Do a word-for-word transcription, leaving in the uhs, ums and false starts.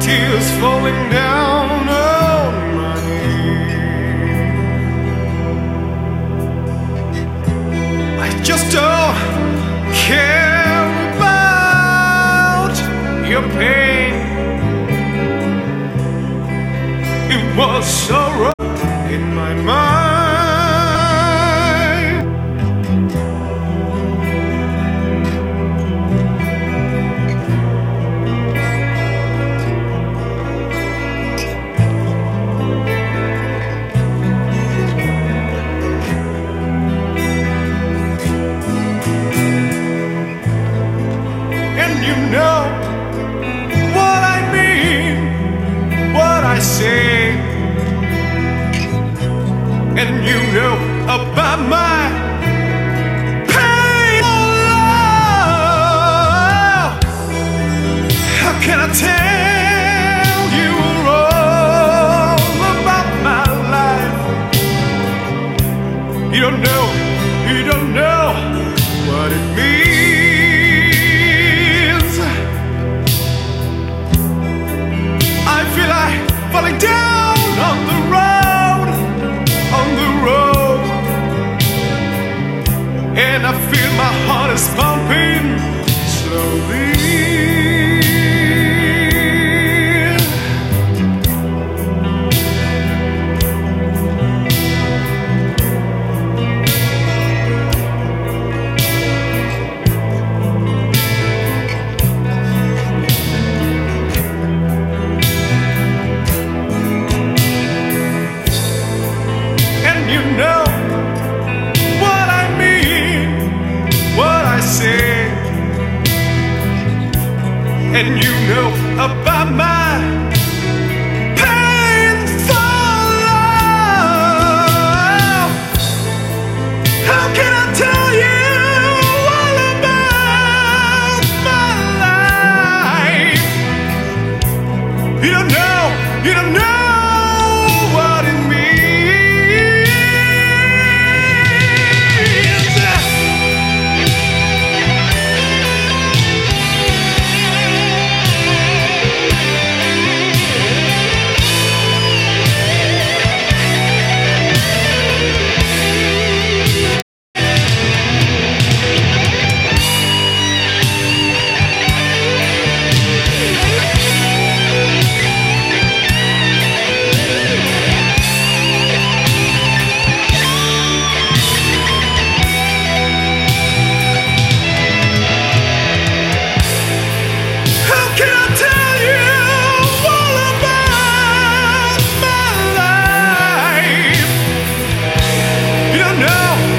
tears falling down on my knees. I just don't care about your pain. It was so rough in my mind. And you know what I mean, what I say. And you know about my pain. Oh, love, how can I tell you all about my life? You don't know, you don't know what it means. I feel like falling down on the road, on the road, and I feel my heart is pumping slowly. And you know what I mean, what I say. And you know about my painful love. How can I tell you all about my life? You don't know, you don't know what it means. How can I tell you all about my life? You don't know,